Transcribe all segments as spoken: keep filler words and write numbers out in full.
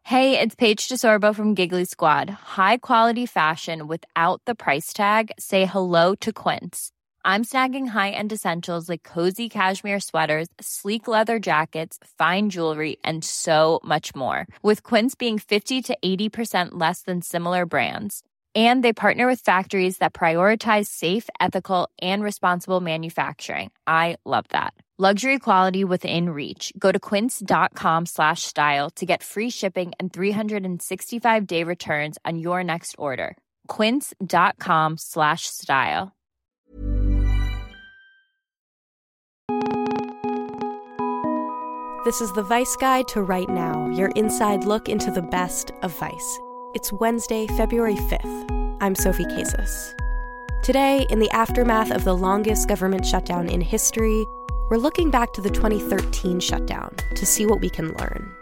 Hey, it's Paige DeSorbo from Giggly Squad. High quality fashion without the price tag. Say hello to Quince. I'm snagging high-end essentials like cozy cashmere sweaters, sleek leather jackets, fine jewelry, and so much more. With Quince being fifty to eighty percent less than similar brands. And they partner with factories that prioritize safe, ethical, and responsible manufacturing. I love that. Luxury quality within reach. Go to quince.com slash style to get free shipping and three sixty-five day returns on your next order. Quince.com slash style. This is the Vice Guide to Right Now, your inside look into the best of Vice. It's Wednesday, February fifth. I'm Sophie Casas. Today, in the aftermath of the longest government shutdown in history, we're looking back to the twenty thirteen shutdown to see what we can learn.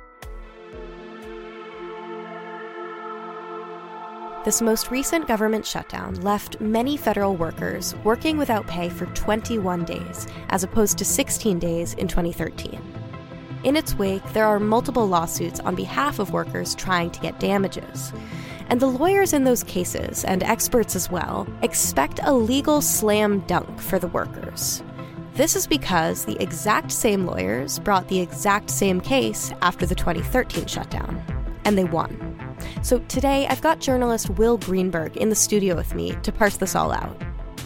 This most recent government shutdown left many federal workers working without pay for twenty-one days, as opposed to sixteen days in twenty thirteen. In its wake, there are multiple lawsuits on behalf of workers trying to get damages. And the lawyers in those cases, and experts as well, expect a legal slam dunk for the workers. This is because the exact same lawyers brought the exact same case after the twenty thirteen shutdown, and they won. So today, I've got journalist Will Greenberg in the studio with me to parse this all out.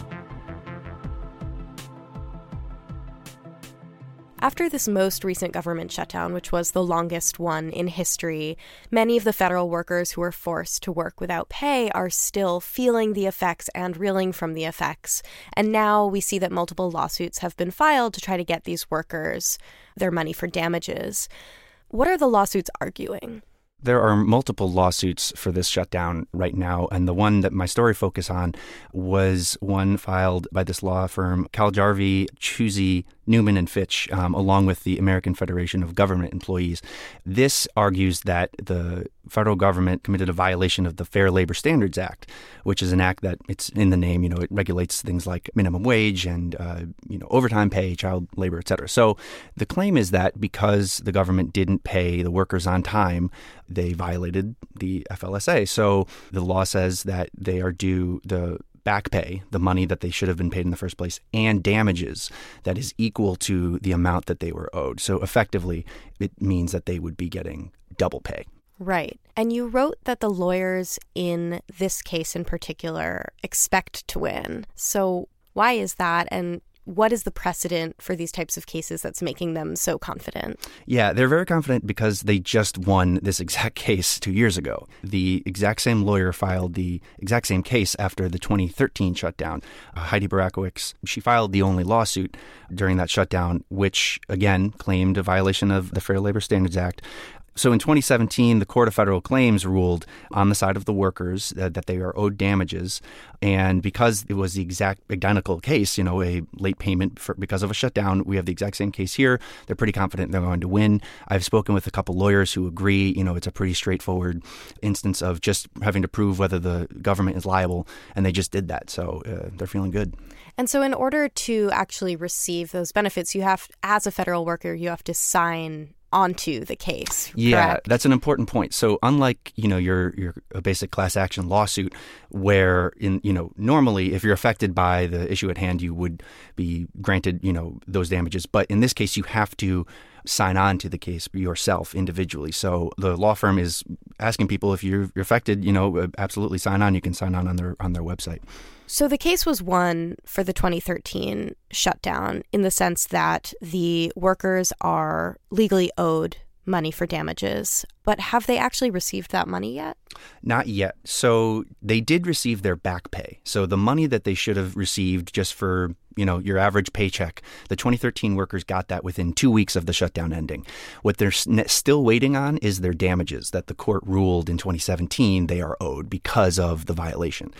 After this most recent government shutdown, which was the longest one in history, many of the federal workers who were forced to work without pay are still feeling the effects and reeling from the effects. And now we see that multiple lawsuits have been filed to try to get these workers their money for damages. What are the lawsuits arguing? There are multiple lawsuits for this shutdown right now, and the one that my story focused on was one filed by this law firm, Caljarvi, Chusey, Newman and Fitch, um, along with the American Federation of Government Employees. This argues that the federal government committed a violation of the Fair Labor Standards Act, which is an act that, it's in the name, you know, it regulates things like minimum wage and, uh, you know, overtime pay, child labor, et cetera. So the claim is that because the government didn't pay the workers on time, they violated the F L S A. So the law says that they are due the back pay, the money that they should have been paid in the first place, and damages that is equal to the amount that they were owed. So effectively, it means that they would be getting double pay. Right. And you wrote that the lawyers in this case in particular expect to win. So why is that? And what is the precedent for these types of cases that's making them so confident? Yeah, they're very confident because they just won this exact case two years ago. The exact same lawyer filed the exact same case after the twenty thirteen shutdown. Uh, Heidi Barakowicz, she filed the only lawsuit during that shutdown, which, again, claimed a violation of the Fair Labor Standards Act. So in twenty seventeen, the Court of Federal Claims ruled on the side of the workers that, that they are owed damages. And because it was the exact identical case, you know, a late payment for, because of a shutdown, we have the exact same case here. They're pretty confident they're going to win. I've spoken with a couple lawyers who agree, you know, it's a pretty straightforward instance of just having to prove whether the government is liable. And they just did that. So uh, they're feeling good. And so in order to actually receive those benefits, you have, as a federal worker, you have to sign onto the case. Yeah, correct? That's an important point. So unlike, you know, your your a basic class action lawsuit where in, you know, normally if you're affected by the issue at hand, you would be granted, you know, those damages. But in this case, you have to sign on to the case yourself individually. So the law firm is asking people if you're, you're affected, you know, absolutely sign on. You can sign on on their on their website. So the case was won for the twenty thirteen shutdown in the sense that the workers are legally owed money for damages. But have they actually received that money yet? Not yet. So they did receive their back pay. So the money that they should have received just for, you know, your average paycheck, the twenty thirteen workers got that within two weeks of the shutdown ending. What they're still waiting on is their damages that the court ruled in twenty seventeen they are owed because of the violation.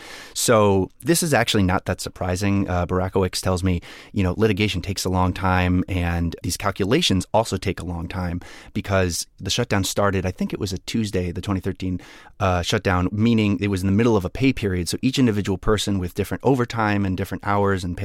So this is actually not that surprising. Uh, Barakowicz tells me, you know, litigation takes a long time and these calculations also take a long time because the shutdown started, I think it was a Tuesday, the twenty thirteen uh, shutdown, meaning it was in the middle of a pay period. So each individual person with different overtime and different hours and pay scales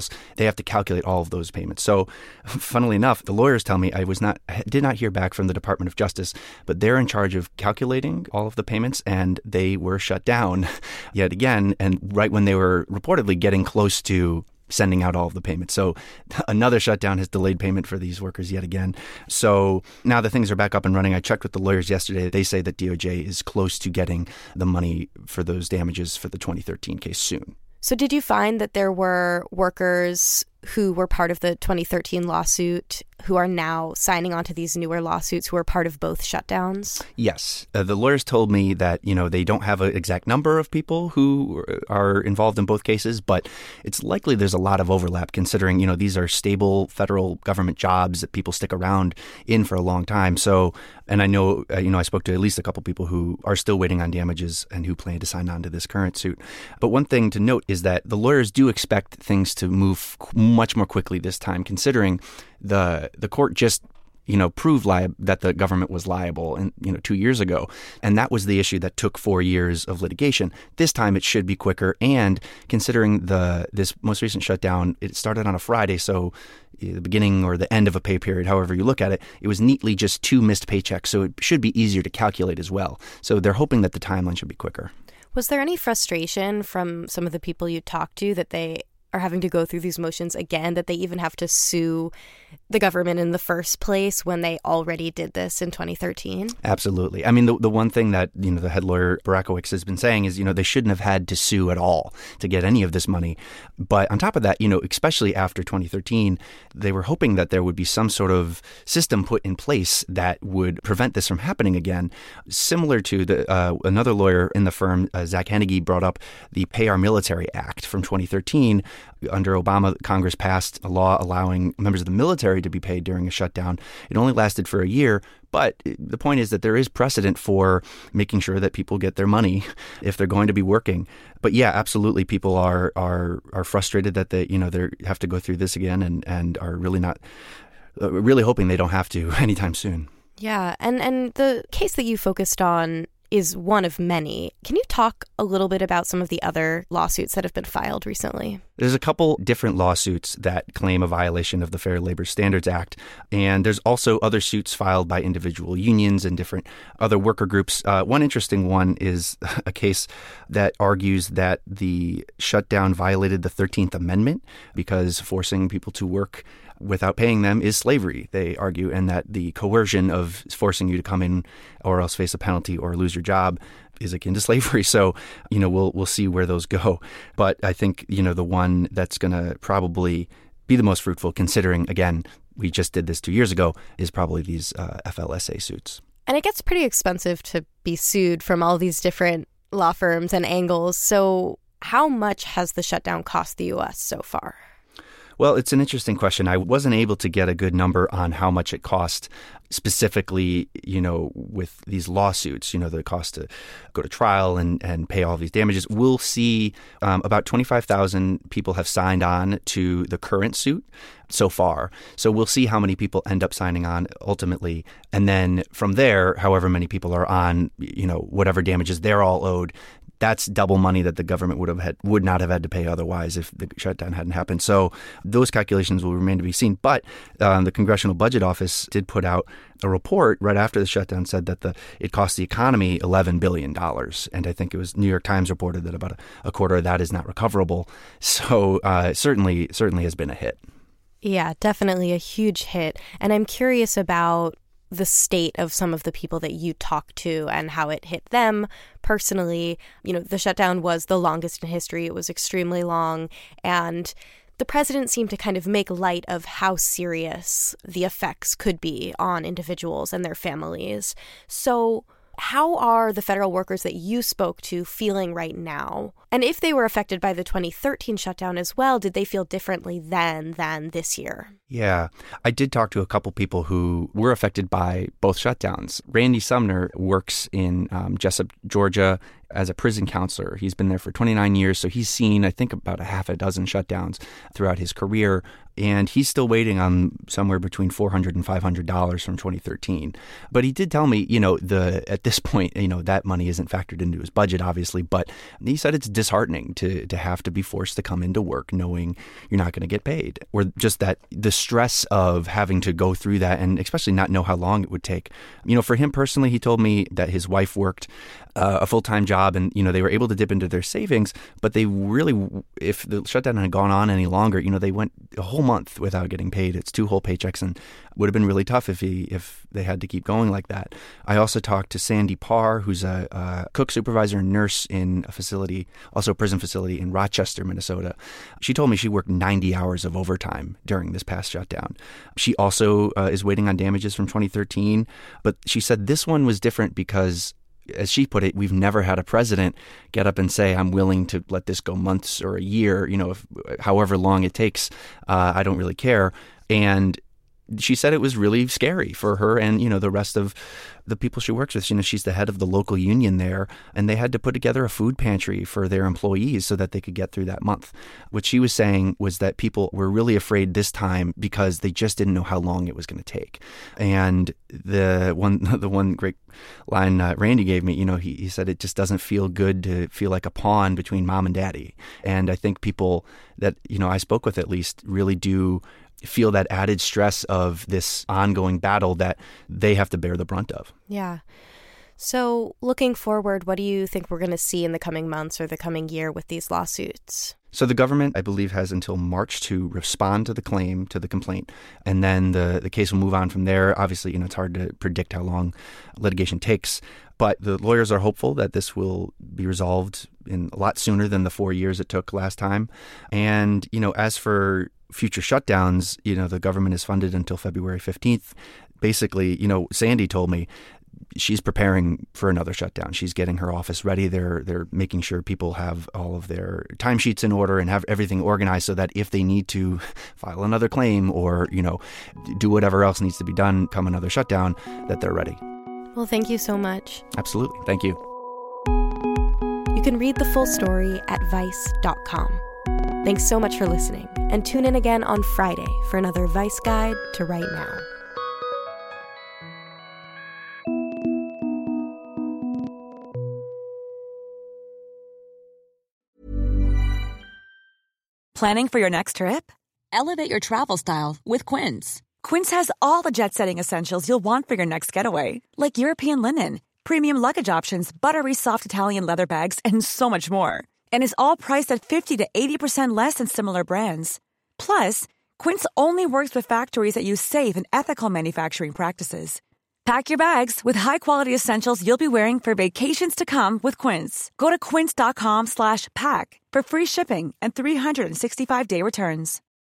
individuals, they have to calculate all of those payments. So funnily enough, the lawyers tell me I was not did not hear back from the Department of Justice, but they're in charge of calculating all of the payments, and they were shut down yet again. And right when they were reportedly getting close to sending out all of the payments. So another shutdown has delayed payment for these workers yet again. So now that things are back up and running, I checked with the lawyers yesterday. They say that D O J is close to getting the money for those damages for the twenty thirteen case soon. So did you find that there were workers who were part of the twenty thirteen lawsuit who are now signing on to these newer lawsuits who are part of both shutdowns? Yes. Uh, the lawyers told me that, you know, they don't have an exact number of people who are involved in both cases, but it's likely there's a lot of overlap considering, you know, these are stable federal government jobs that people stick around in for a long time. So, and I know, uh, you know, I spoke to at least a couple people who are still waiting on damages and who plan to sign on to this current suit. But one thing to note is that the lawyers do expect things to move much more quickly this time, considering the the court just, you know, proved li- that the government was liable, and you know, two years ago, and that was the issue that took four years of litigation. This time, it should be quicker. And considering the this most recent shutdown, it started on a Friday, so the beginning or the end of a pay period, however you look at it, it was neatly just two missed paychecks, so it should be easier to calculate as well. So they're hoping that the timeline should be quicker. Was there any frustration from some of the people you talked to that they are having to go through these motions again, that they even have to sue the government in the first place when they already did this in twenty thirteen? Absolutely. I mean, the the one thing that, you know, the head lawyer Barakowicz has been saying is, you know, they shouldn't have had to sue at all to get any of this money. But on top of that, you know, especially after twenty thirteen, they were hoping that there would be some sort of system put in place that would prevent this from happening again. Similar to the uh, another lawyer in the firm, uh, Zach Hennege, brought up the Pay Our Military Act from twenty thirteen. Under Obama, Congress passed a law allowing members of the military to be paid during a shutdown. It only lasted for a year, but the point is that there is precedent for making sure that people get their money if they're going to be working. But yeah, absolutely, people are are are frustrated that they, you know, they have to go through this again, and and are really not uh, really hoping they don't have to anytime soon. Yeah, and and the case that you focused on is one of many. Can you talk a little bit about some of the other lawsuits that have been filed recently? There's a couple different lawsuits that claim a violation of the Fair Labor Standards Act, and there's also other suits filed by individual unions and different other worker groups. Uh, one interesting one is a case that argues that the shutdown violated the thirteenth Amendment because forcing people to work without paying them is slavery, they argue, and that the coercion of forcing you to come in or else face a penalty or lose your job is akin to slavery. So, you know, we'll we'll see where those go. But I think, you know, the one that's going to probably be the most fruitful, considering, again, we just did this two years ago, is probably these uh, F L S A suits. And it gets pretty expensive to be sued from all these different law firms and angles. So how much has the shutdown cost the U S so far? Well, it's an interesting question. I wasn't able to get a good number on how much it cost specifically, you know, with these lawsuits, you know, the cost to go to trial and, and pay all these damages. We'll see um, about twenty-five thousand people have signed on to the current suit so far. So we'll see how many people end up signing on ultimately. And then from there, however many people are on, you know, whatever damages they're all owed, that's double money that the government would have had, would not have had to pay otherwise if the shutdown hadn't happened. So those calculations will remain to be seen. But um, the Congressional Budget Office did put out a report right after the shutdown, said that the it cost the economy eleven billion dollars. And I think it was New York Times reported that about a, a quarter of that is not recoverable. So uh, certainly, certainly has been a hit. Yeah, definitely a huge hit. And I'm curious about the state of some of the people that you talked to and how it hit them personally. You know, the shutdown was the longest in history. It was extremely long. And the president seemed to kind of make light of how serious the effects could be on individuals and their families. So how are the federal workers that you spoke to feeling right now? And if they were affected by the twenty thirteen shutdown as well, did they feel differently then than this year? Yeah, I did talk to a couple people who were affected by both shutdowns. Randy Sumner works in um, Jessup, Georgia, as a prison counselor. He's been there for twenty-nine years, so he's seen, I think, about a half a dozen shutdowns throughout his career. And he's still waiting on somewhere between four hundred dollars and five hundred dollars from twenty thirteen. But he did tell me, you know, the at this point, you know, that money isn't factored into his budget, obviously. But he said it's disheartening to to have to be forced to come into work knowing you're not going to get paid, or just that the stress of having to go through that, and especially not know how long it would take. You know, for him personally, he told me that his wife worked uh, a full-time job, and, you know, they were able to dip into their savings, but they really, if the shutdown had gone on any longer, you know, they went a whole month without getting paid. It's two whole paychecks, and would have been really tough if he if they had to keep going like that. I also talked to Sandy Parr, who's a, a cook supervisor and nurse in a facility, also a prison facility in Rochester, Minnesota. She told me she worked ninety hours of overtime during this past shutdown. She also uh, is waiting on damages from twenty thirteen, but she said this one was different because, as she put it, we've never had a president get up and say, I'm willing to let this go months or a year, you know, if, however long it takes. Uh, I don't really care. And she said it was really scary for her and, you know, the rest of the people she works with. You know, she's the head of the local union there, and they had to put together a food pantry for their employees so that they could get through that month. What she was saying was that people were really afraid this time because they just didn't know how long it was going to take. And the one the one great line uh, Randy gave me, you know, he, he said it just doesn't feel good to feel like a pawn between mom and daddy. And I think people that, you know, I spoke with at least really do feel that added stress of this ongoing battle that they have to bear the brunt of. Yeah. So looking forward, what do you think we're going to see in the coming months or the coming year with these lawsuits? So the government, I believe, has until March to respond to the claim, to the complaint, and then the, the case will move on from there. Obviously, you know, it's hard to predict how long litigation takes, but the lawyers are hopeful that this will be resolved in a lot sooner than the four years it took last time. And, you know, as for future shutdowns, you know, the government is funded until February fifteenth. Basically, you know, Sandy told me she's preparing for another shutdown. She's getting her office ready. They're they're making sure people have all of their timesheets in order and have everything organized so that if they need to file another claim or, you know, do whatever else needs to be done come another shutdown, that they're ready. Well, thank you so much. Absolutely. Thank you. You can read the full story at vice dot com. Thanks so much for listening, and tune in again on Friday for another Vice Guide to Right Now. Planning for your next trip? Elevate your travel style with Quince. Quince has all the jet-setting essentials you'll want for your next getaway, like European linen, premium luggage options, buttery soft Italian leather bags, and so much more. And is all priced at fifty to eighty percent less than similar brands. Plus, Quince only works with factories that use safe and ethical manufacturing practices. Pack your bags with high-quality essentials you'll be wearing for vacations to come with Quince. Go to quince dot com slash pack for free shipping and three sixty-five day returns.